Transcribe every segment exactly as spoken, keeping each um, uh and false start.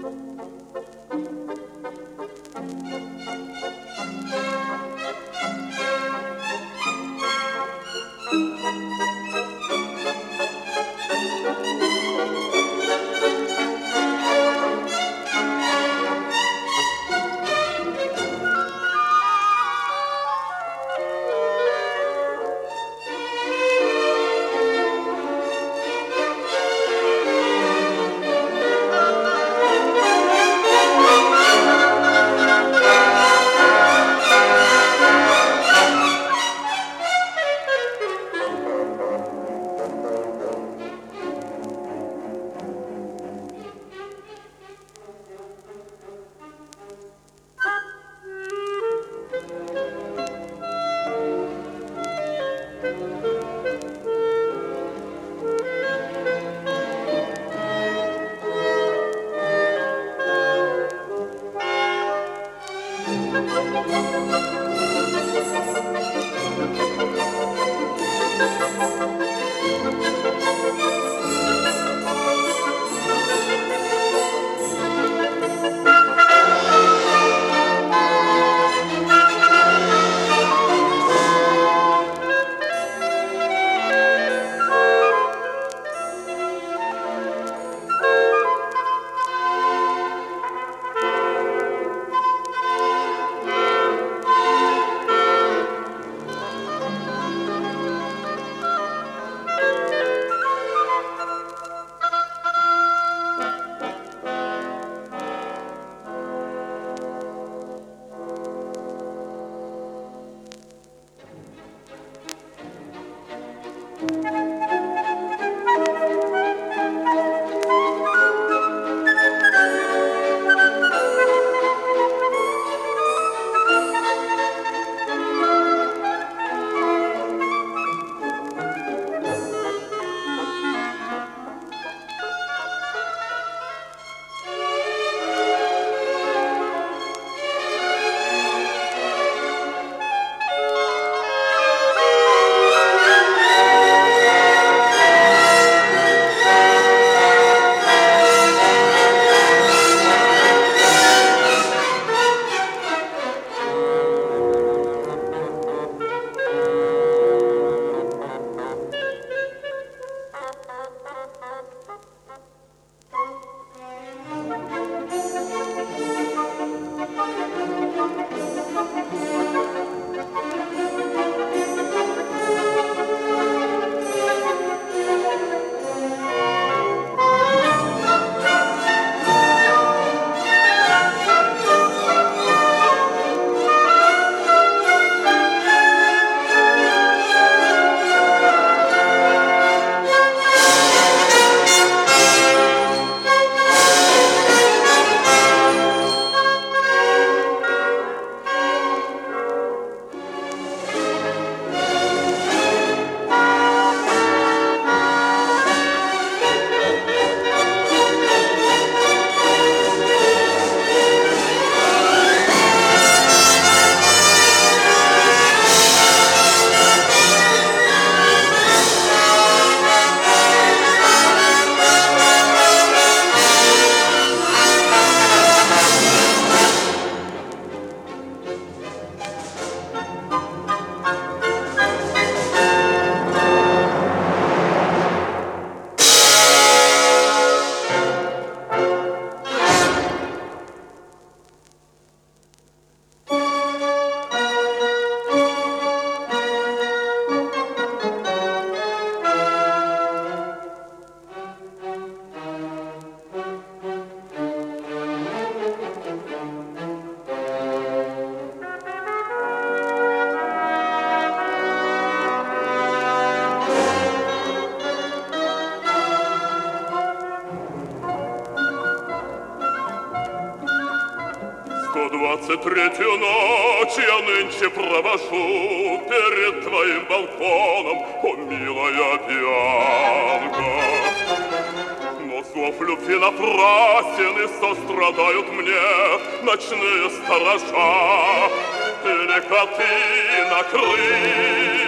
двадцать третью ночь я нынче провожу перед твоим балконом, о, милая Бианка. Но слов любви напрасен и сострадают мне ночные сторожа или коты на крышах.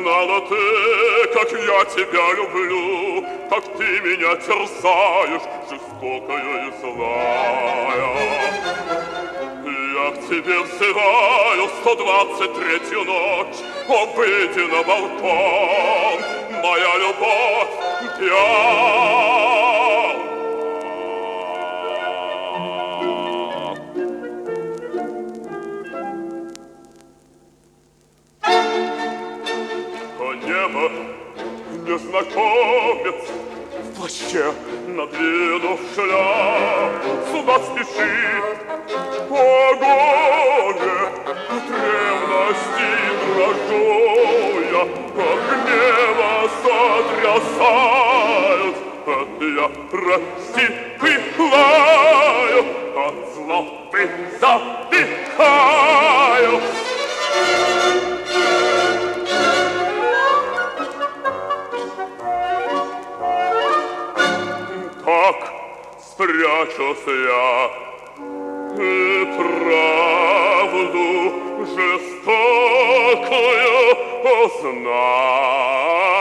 знала ты, как я тебя люблю, как ты меня терзаешь, жестокая и злая. Я к тебе взываю сто двадцать третью ночь, о, выйди на балкон, моя любовь пьяна. Небо, незнакомец, в плаще надвинув шляпу, сюда спешит погоня. От ревности дрожу я, как небо сотрясают. Я, прости, пылаю, от злобы задыхаю. Так спрячусь я и правду жестокую узнаю.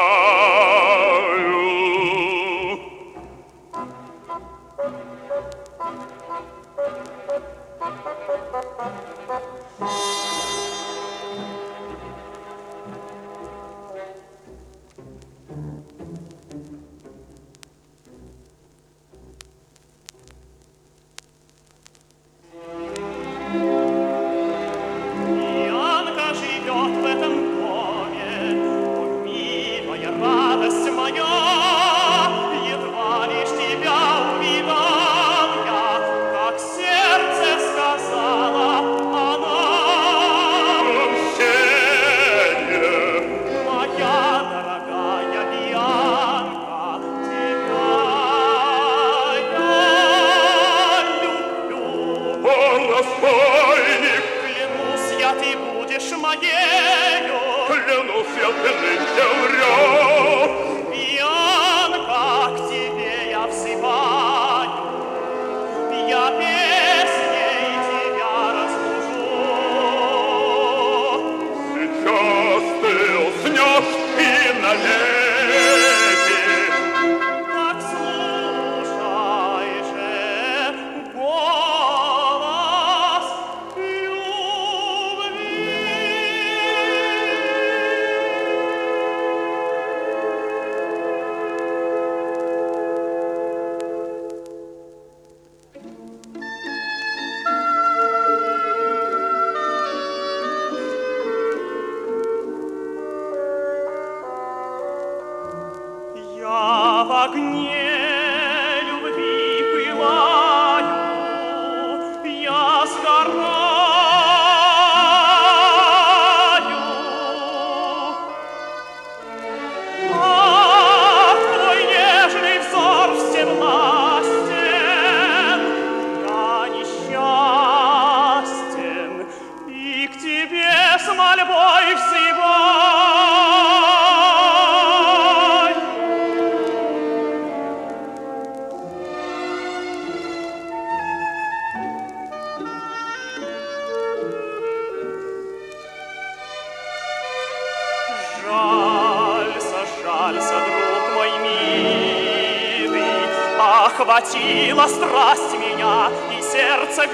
Охватила страсть меня, и сердце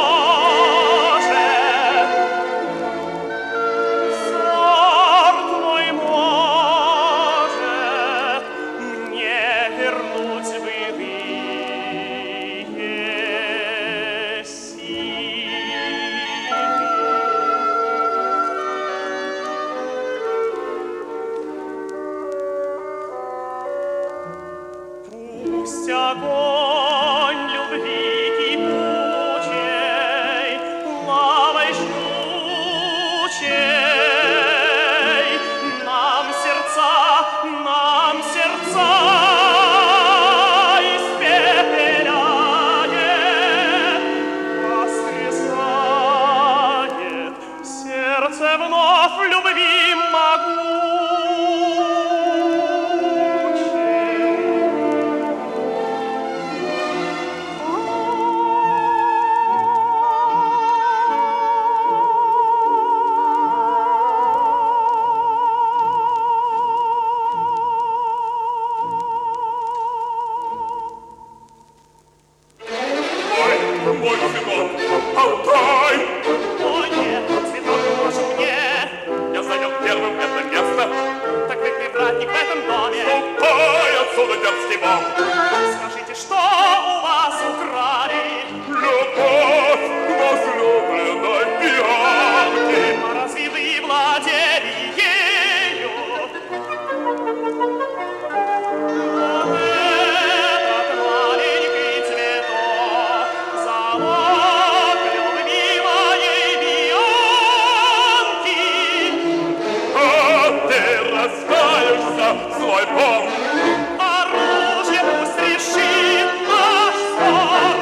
гложет. Взор твой может мне вернуть былые силы. Пусть огонь любви кипучей, лавой жгучей нам сердца, нам сердца испепеляет, воскресает сердце вновь любви могу. что у вас украли? Любовь возлюбленной Бианки. А разве вы владели ею? Вот этот маленький цветок, залог любви моей Бианки. А ты раскаешься, злой бог. Оружие пусть решит наш спор.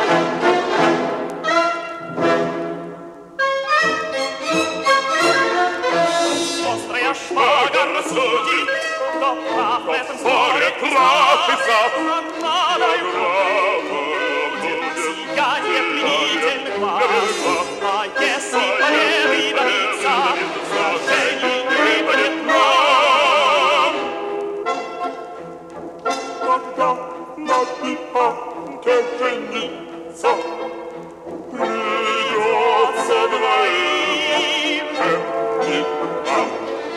Острая шпага рассудит, кто прав в этом споре. Прав и зав. Над надою будет сияние пленительных глаз. А если победы добиться, сражений не будет нам. Когда на Бианке жениться придется двоим женихам.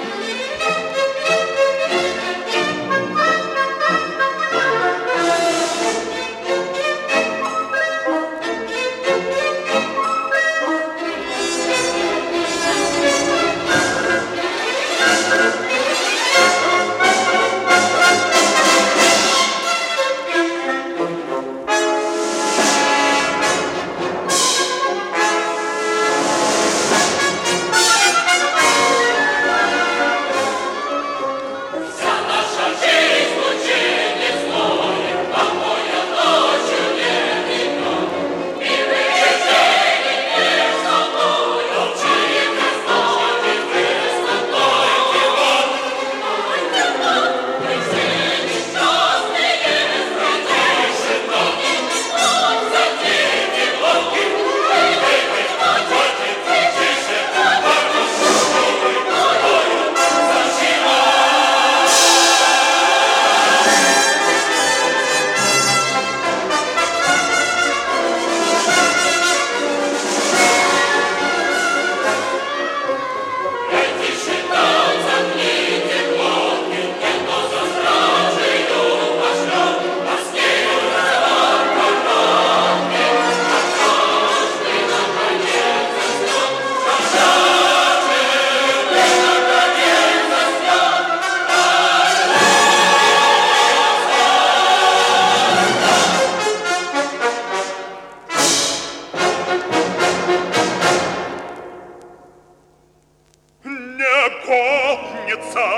Негодница,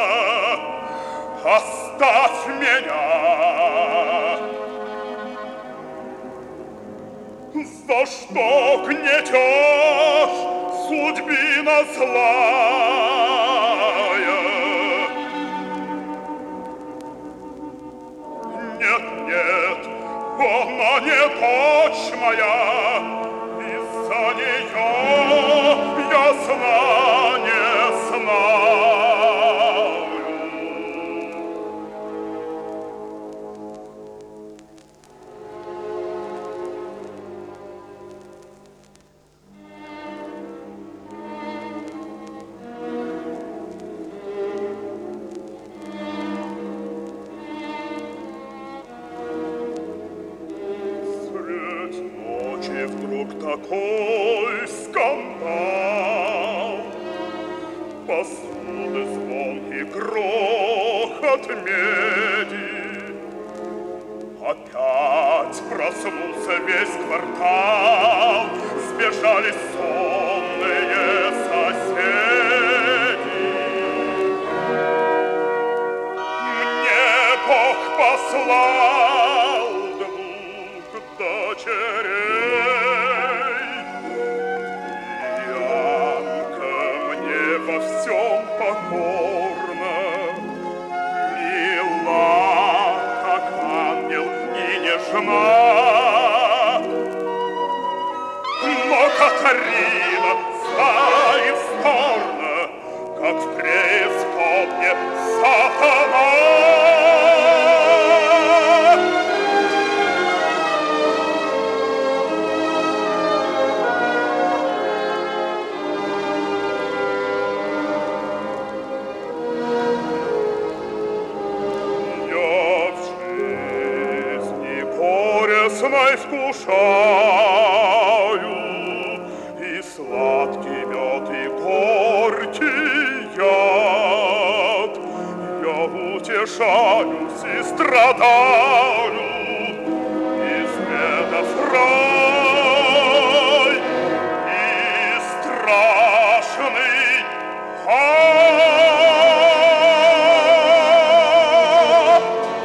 оставь меня. За что гнетешь, судьбина злая? Нет, нет, она не дочь моя, из-за нее я сна не знаю. Средь ночи вдруг такой скандал, посуды звон и грохот меди. Опять проснулся весь квартал, сбежались сонные соседи. Мне Бог послал двух дочерей. Янка мне во всем покорна, мила, как ангел, и нежна. Но Катарина зла и вздорна, как в преисподне сатана. Я в жизни горе небесной вкушаю, и сладкий мед, и горький яд. Я утешаюсь и страдаю, и светов рай, и страшный ад.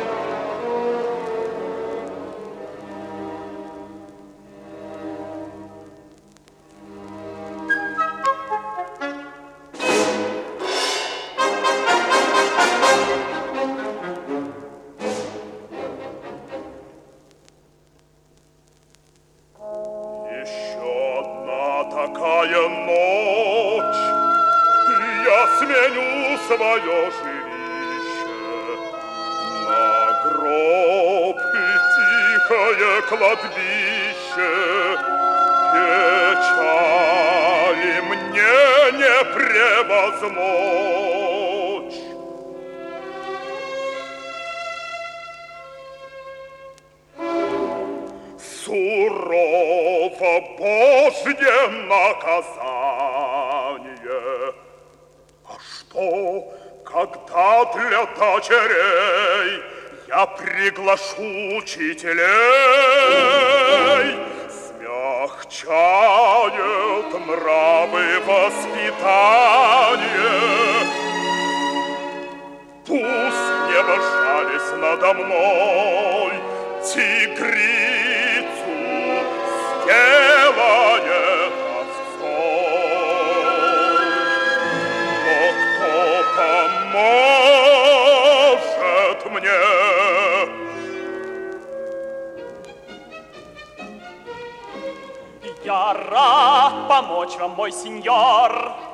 Такая ночь, я сменю свое жилище на гроб и тихое кладбище. Печали мне не превозмочь. Сурово Божье наказание. А что, когда для дочерей я приглашу учителей, смягчает нравы воспитание? Пусть небо жались надо мной, тигрицу сделает овцой. Но кто поможет мне? Я рад помочь вам, мой сеньор.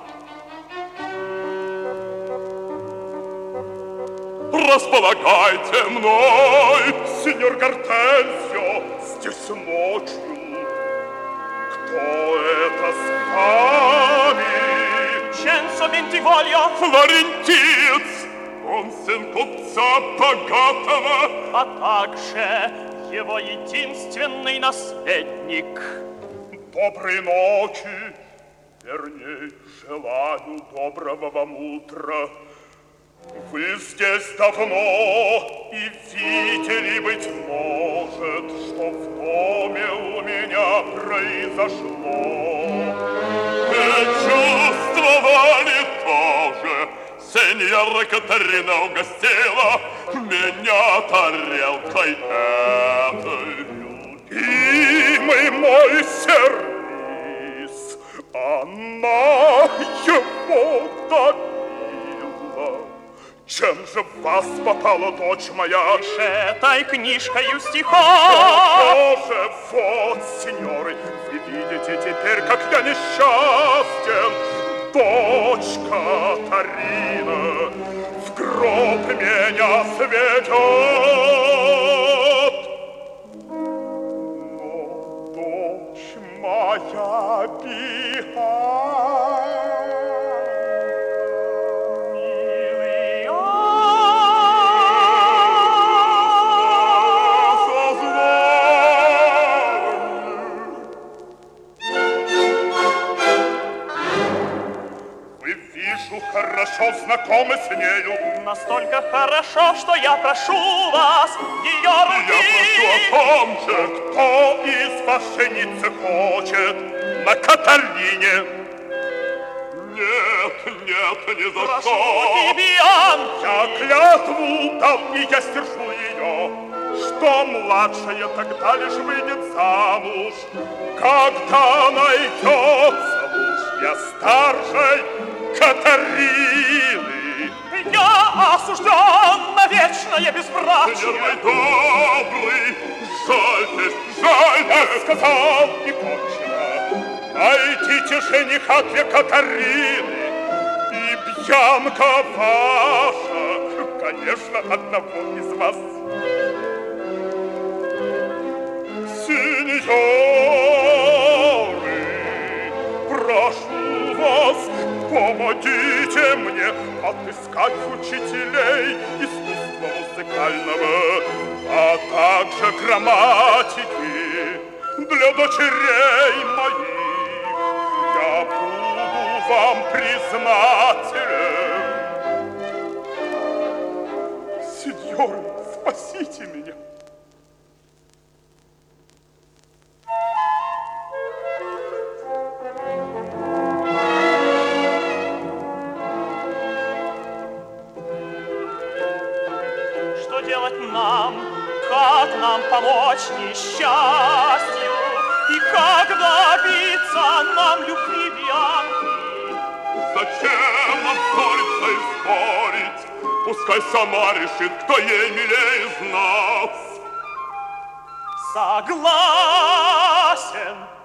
Располагайте мной, сеньор Гортензио, здесь ночью. Кто это с вами? Ченцо Бентивольо, флорентиец, он сын купца богатого, а также его единственный наследник. Доброй ночи, верней, желаю доброго вам утра. Вы здесь давно и видели, быть может, что в доме у меня произошло. Вы чувствовали тоже, сеньора Катарина угостила меня тарелкой этой. Любимый мой сервиз, она его добила. Чем же в вас попала, дочь моя? Лишь этой книжкою стихов. Что же, вот, сеньоры, вы видите теперь, как я несчастен. Дочь Катарина в гроб меня сведет. Но дочь моя Бианка, хорошо знакомы с нею. Настолько хорошо, что я прошу вас ее руки. Я прошу о том же, кто из вашеницы хочет на Катарине. Нет, нет, ни за прошу что. Биан. Я клятву дал, и я стержу ее, что младшая тогда лишь выйдет замуж, когда найдется муж для старшей Катарины. Я осужден на вечное безбрачие. Сеньор мой добрый, жальтесь, жальтесь. Я сказал, не кончено. Найдите жениха для Катарины, и Бьянка ваша, конечно, одного из вас. Сеньоры, прошу вас, помогите мне отыскать учителей искусства музыкального. а также грамматики для дочерей моих. Я буду вам признателен. Сеньоры, спасите меня. Что делать нам? Как нам помочь несчастью? И как добиться нам любви Бьянки? Зачем нам ссориться и спорить? Пускай сама решит, кто ей милее из нас. Согласен.